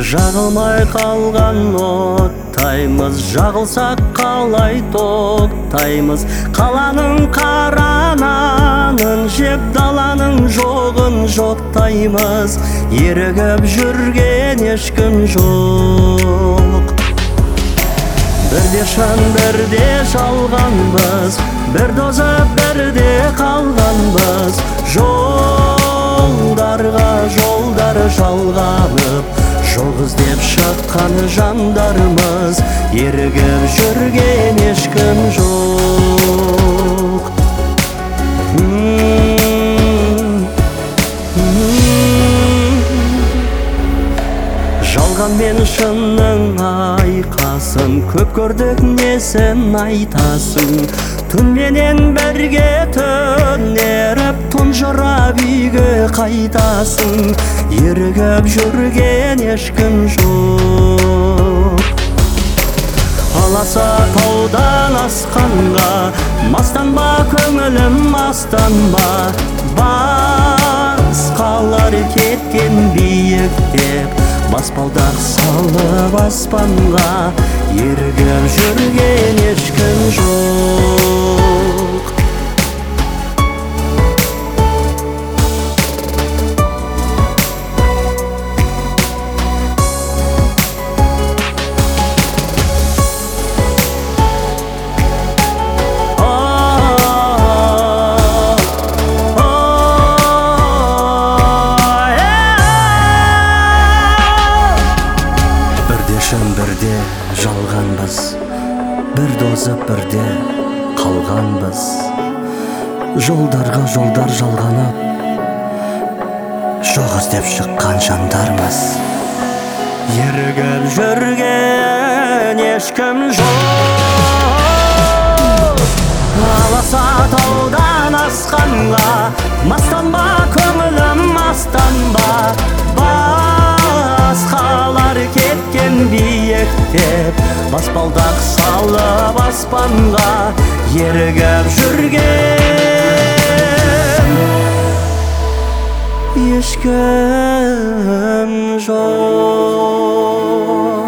Жағылмай қалған оттаймыз, жағылсақ қалай тоқтаймыз. Қаланың қара нанын жеп, даланың жоғын жоқтаймыз. Ерігіп жүрген ешкім жоқ. Бірде шын, бірде жалғанбыз, бір тозып, бірде қалғанбыз. Жолдарға жолдар жалғанып, жол іздеп шыққан жандармыз. Ерігіп жүрген ешкім жоқ. Жалған мен шынның айқасын, көп көрдік несін айтасың. Түнменен бірге түнеріп, тұнжырап үйге қайтасың. Ерігіп жүрген ешкім жоқ. Аласа таудан асқанға мастанба, көңілім мастанба. Басқалар кеткен биіктеп, баспалдақ салып аспанға. Ерігіп жүрген ешкім жоқ. Бірде жалғанбыз, бір тозып, бірде қалғанбыз. Жолдарға жолдар жалғанып, жоқ іздеп шыққан жандармыз. Ерігіп жүрген ешкім жоқ. Аласа таудан асқанға мастанба, көңілім мастанба. Басқалар кеткен биіктеп, баспалдақ салып аспанға. Ерігіп жүрген ешкім жоқ.